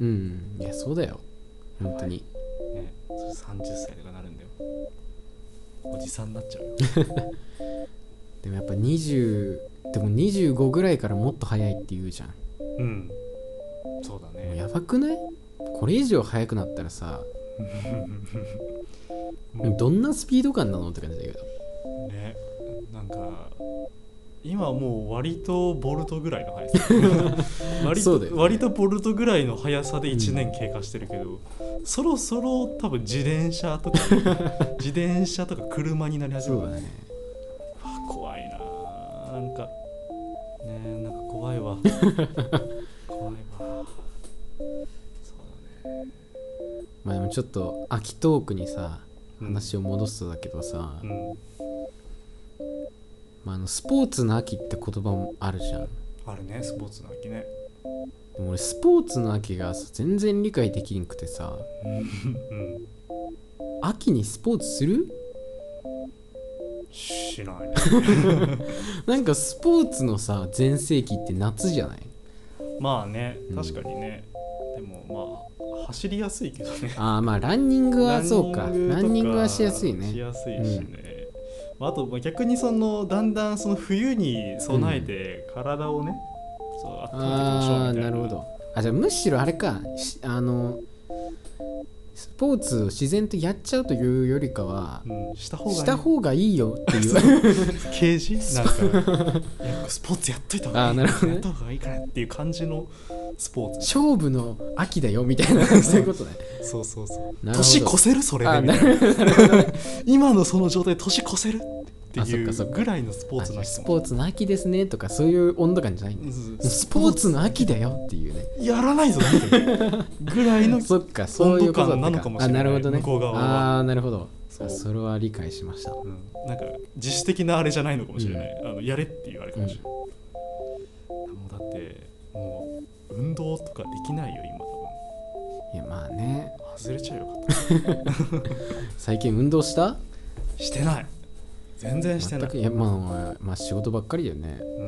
いやそうだよ本当に、 ね、さんじゅっさいとかなるんだよ。おじさんになっちゃうよでもやっぱにじゅうでもにじゅうごぐらいからもっと早いって言うじゃん。 うん、そうだね。 もうやばくない？これ以上早くなったらさどんなスピード感なのって感じだけどね。なんか今はもう割とボルトぐらいの速さ割と、ね、割とボルトぐらいの速さでいちねん経過してるけど、うん、そろそろ多分自転車とか自転車とか車になり始める。 そうだね。 怖いな。なんかね、なんか怖いわ怖いわ。 まあでもちょっと秋トークにさ話を戻すとだけどさ、うん、まあ、あのスポーツの秋って言葉もあるじゃん。 あるね、スポーツの秋ね。 でも俺スポーツの秋が全然理解できなくてさ、うん、秋にスポーツする？ しないねなんかスポーツのさ全盛期って夏じゃない？ まあね、確かにね、うん、でもまあ走りやすいけどね。 ああ、まあランニングはそうか。ランニングはしやすいね。 しやすいしね。うん、あと逆にそのだんだんその冬に備えて体をね、うん、そう温めていきましょうみたいな。ああ、なるほど。 あ、じゃあむしろあれか、あのスポーツを自然とやっちゃうというよりかは、うん、した方がいい、した方がいいよっていう啓示なんかスポーツやっといた方がいい、 あ、なるほどね、 やった方がいいかなっていう感じのスポーツ、 勝負の秋だよみたいなそういうことね。 そうそうそう、年越せるそれでみたいな今のその状態年越せるってっていうぐらいのスポーツの秋。 スポーツの秋ですねとかそういう温度感じゃないんです。スポーツの秋だよっていうね。 やらないぞぐらいのそっかそういうことなのかもしれない。 あ、なるほどね。 向こう側は。 ああ、なるほど。そ, それは理解しました、うん、なんか自主的なあれじゃないのかもしれない、うん、あのやれっていうあれかもしれない、うん、もうだってもう運動とかできないよ今多分。いやまあね、 外れちゃうよかった最近運動したしてない、全然してない。 いや、まあ、まあ仕事ばっかりだよね。 うん、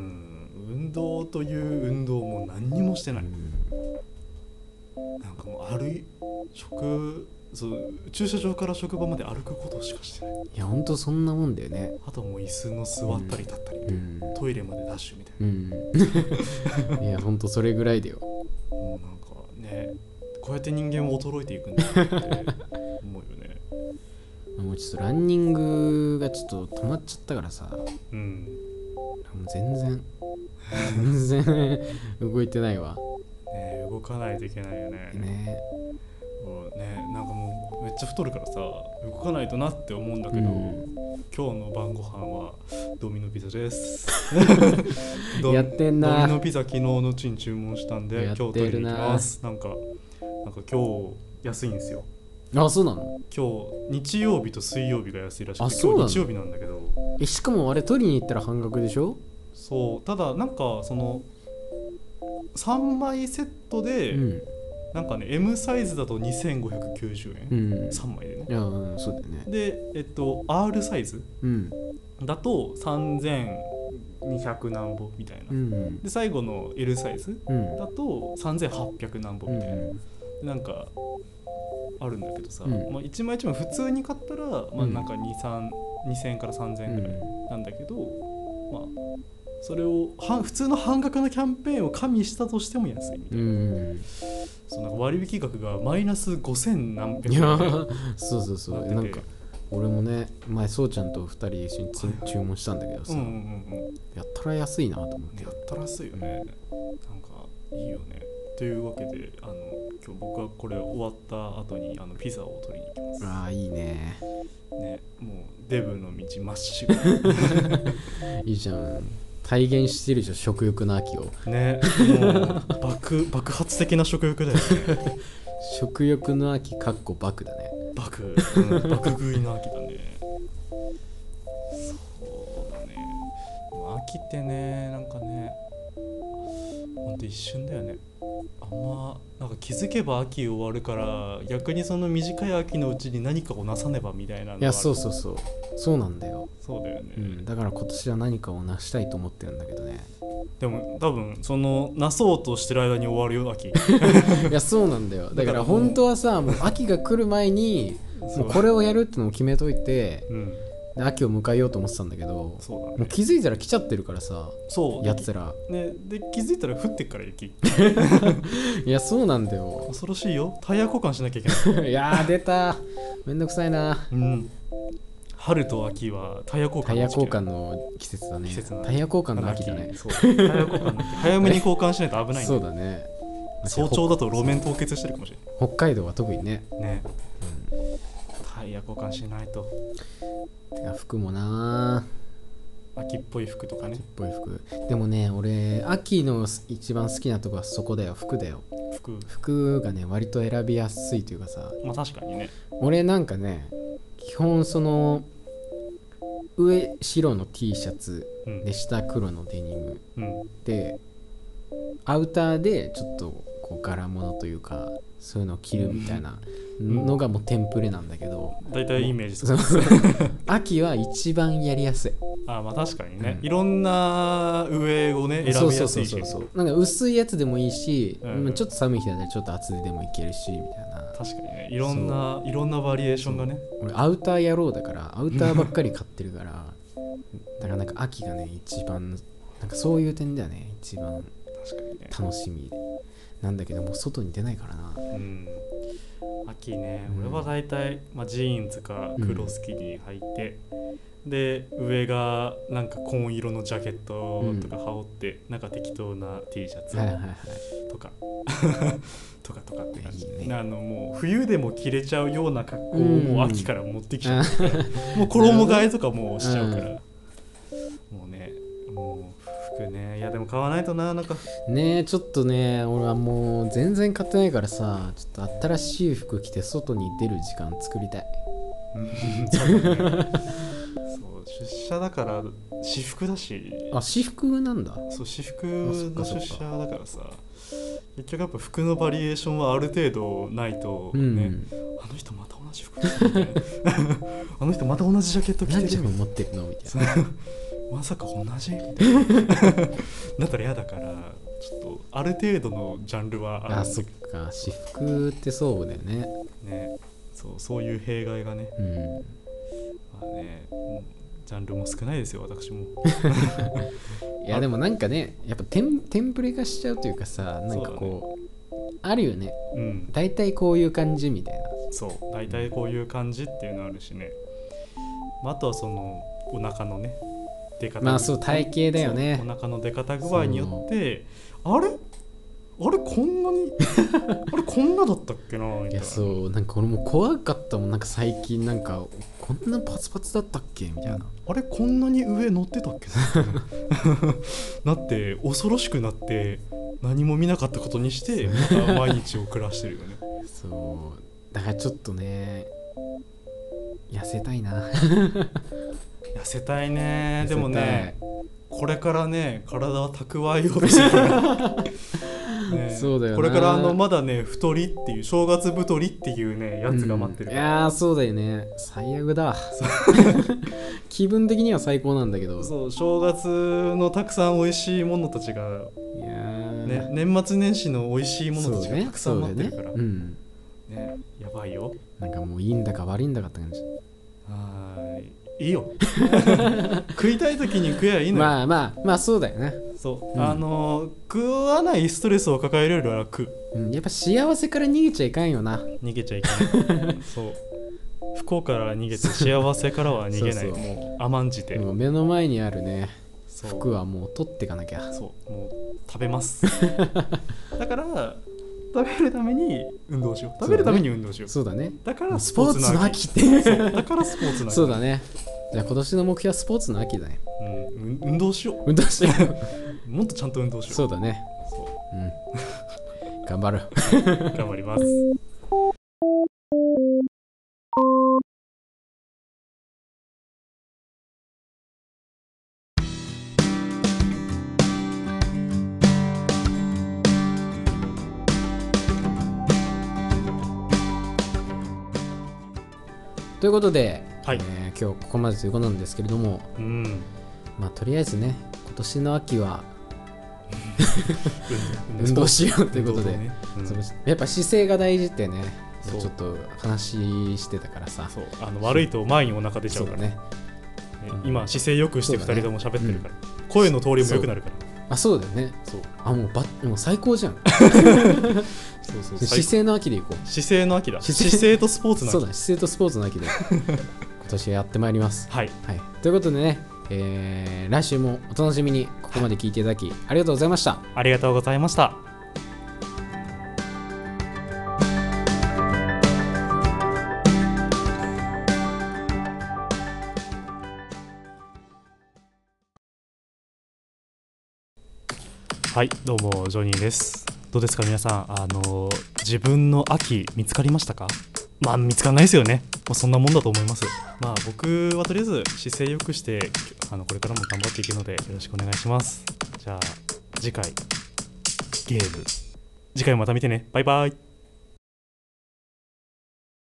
運動という運動も何にもしてない、うん、なんかもう歩い食そう駐車場から職場まで歩くことしかしてない。 いやほんとそんなもんだよね。 あともう椅子の座ったり立ったり、うん、トイレまでダッシュみたいな、うん、いやほんとそれぐらいだよ。 もうなんかね、こうやって人間も衰えていくんだって思うよねもうちょっとランニングがちょっと止まっちゃったからさ、うん、もう全然全然動いてないわね。動かないといけないよね。ねもうね、なんかもうめっちゃ太るからさ動かないとなって思うんだけど、うん、今日の晩ご飯はドミノピザですやってんな。 ドミノピザ昨日のうちに注文したんで今日取りに行きます。なんかなんか今日安いんですよ。 あ、そうなの。 今日日曜日と水曜日が安いらしくて、今日日曜日なんだけど、 えしかもあれ取りに行ったら半額でしょ。 そう、ただなんかそのさんまいセットで、うん、なんかね エム サイズだとにせんごひゃくきゅうじゅうえん、うん、さんまいでね。 いや、うん、そうだよね。 で、えっと R サイズ、うん、だとさんぜんにひゃくなんぼみたいな、うん、で最後の L サイズだとさんぜんはっぴゃくなんぼみたいな、うん、なんかあるんだけどさ、うんまあ、いちまいいちまい普通に買ったら、まあ、なんかにせんえんからさんぜんえんぐらいなんだけど、うん、まあそれを普通の半額のキャンペーンを加味したとしても安いみたいな、うん、そうなんか割引額がマイナスごせんなんびゃくえんそうそうそう、なんか俺もね前そうちゃんとふたり一緒につ、はいはい、注文したんだけどさ、うんうんうん、やったら安いなと思って。 やったら安いよね、なんかいいよね。というわけであの今日僕はこれ終わった後にあのピザを取りに行きます。 ああいいね。 ね、もうデブの道まっしぐいいじゃん。体現してるでしょ食欲の秋をね。もう爆爆発的な食欲だよね食欲の秋かっこ爆だね。 爆、うん、爆食いの秋だね。そうだね。秋ってね、なんかねほんと一瞬だよね。あんまなんか気づけば秋終わるから逆にその短い秋のうちに何かをなさねばみたいなの。 いやそうそうそうそうなんだよ。 そうだよね、 うん、だから今年は何かをなしたいと思ってるんだけどね。 でも多分そのなそうとしてる間に終わるよ秋いやそうなんだよ。だから本当はさもう秋が来る前にもうこれをやるってのを決めといて、うん、で秋を迎えようと思ってたんだけど、そうだね、もう気づいたら来ちゃってるからさ、そうやつら、 ね、で気づいたら降ってっから雪いやそうなんだよ。 恐ろしいよ。タイヤ交換しなきゃいけないいやー出ためんどくさいな、うん、 春と秋はタイヤ交換のタイヤ交換の季節だね。タイヤ交換の秋だね。 そうタイヤ交換の秋早めに交換しないと危ないんだそうだね。 早朝だと路面凍結してるかもしれない。 北海道は特にね。ね、 うん、タイヤ交換しないと。 てか服もな秋っぽい服とかね。 秋っぽい服でもね俺秋の一番好きなとこはそこだよ。服だよ。服服がね割と選びやすいというかさ。 まあ確かにね。 俺なんかね基本その上白の T シャツで下黒のデニム、うん、でアウターでちょっとこう柄物というかそういうのを着るみたいなのがもうテンプレなんだけど、 だいたいイメージする秋は一番やりやすい。 あまあ確かにね、うん、いろんな上をね選びやすいし、そうそうそうそう、 なんか薄いやつでもいいし、うん、ちょっと寒い日だったらちょっと厚手でもいけるしみたいな。 確かにね、いろんないろんなバリエーションがね。 俺アウター野郎だからアウターばっかり買ってるからだからなんか秋がね一番なんかそういう点ではね一番楽しみなんだけども外に出ないからな、うん、 秋ね、うん、俺は大体、まあ、ジーンズか黒スキニー履いて、うん、で上がなんか紺色のジャケットとか羽織って、うん、なんか適当な T シャツとか、はいはいはい、とかとかって感じ、ね、あのもう冬でも着れちゃうような格好をもう秋から持ってきちゃうから、うん、もう衣替えとかもうしちゃうから、 服ね、いやでも買わないとな、なんかねえちょっとね、俺はもう全然買ってないからさ、ちょっと新しい服着て外に出る時間作りたい。 そうだねそう出社だから私服だし。 あ、私服なんだ。 そう、私服の出社だからさ、結局やっぱ服のバリエーションはある程度ないとね、うん、あの人また同じ服着てるねあの人また同じジャケット着てる、 何自分持ってるのみたいなまさか同じみたいなだったら嫌だから、ちょっとある程度のジャンルはあるんだけど。 あ、そっか、私服ってそうだよね。 ね、そう、そういう弊害がね、うん、まあね、ジャンルも少ないですよ、私もいやでもなんかね、やっぱテン、テンプレ化しちゃうというかさ、なんかこう、うね、あるよね、うん、大体こういう感じみたいな。 そう、大体こういう感じっていうのあるしね、まあ、あとはそのお腹のね出方、 まあそう、体型だよね。 お腹の出方具合によって、あれあれこんなにあれこんなだったっけなみたいな。 いやそう、なんか俺も怖かったもん、なんか最近なんかこんなパツパツだったっけみたいな。 あれこんなに上乗ってたっけななって恐ろしくなって何も見なかったことにしてまた毎日を暮らしてるよねそうだからちょっとね痩せたいな痩せたいね。でもね、これからね体は蓄えようとしてるね、 そうだよな。 これからあのまだね太りっていう正月太りっていうねやつが待ってる、 うん、いやーそうだよね。最悪だ気分的には最高なんだけど、 そう正月のたくさん美味しいものたちが、いや、ね、年末年始の美味しいものたちがたくさん待ってるから、ね、うんね、やばいよ。 なんかもういいんだか悪いんだかって感じ。 はいいいよ食いたい時に食えばいいのよ。 まあまあまあそうだよね。 そう、うん、あの食わないストレスを抱えるよりは楽、 うん、やっぱ幸せから逃げちゃいかんよな。 逃げちゃいかんそう不幸から逃げて幸せからは逃げない。そうそう、もう甘んじてもう目の前にあるね服はもう取っていかなきゃ。 そうもう食べますだから食べるために運動しよう。食べるために運動しよう。 そうだね。 だからスポーツの秋ってそうだからスポーツの秋そうだね。じゃあ今年の目標はスポーツの秋だね。 うん、運動しよう。 運動しようもっとちゃんと運動しよう。 そうだね。そう、うん、頑張る頑張ります。 ということで、 はい、 えー、今日ここまでということなんですけれども、うん、まあとりあえずね今年の秋は運動しようということで、ね、うん、そのやっぱ姿勢が大事ってねちょっと話してたからさ。 そうあの悪いと前にお腹出ちゃうからね。今姿勢よくしてふたりとも喋ってるから、ね、うん、声の通りも良くなるから。 あ、そうだよね。そうあもうばもう最高じゃんそうそう姿勢の秋でいこう。 姿勢の秋だ。姿勢とスポーツの秋。 そうだ、姿勢とスポーツの秋で今年やってまいります。 はい、 はい、ということでね、えー、来週もお楽しみに。ここまで聞いていただきありがとうございました。 ありがとうございました。はい、どうもジョニーです。どうですか皆さん、あの自分の秋見つかりましたか？まあ見つかんないですよね。まあ、そんなもんだと思います。まあ僕はとりあえず姿勢良くしてあのこれからも頑張っていくのでよろしくお願いします。じゃあ次回ゲーム次回もまた見てね。バイバイ。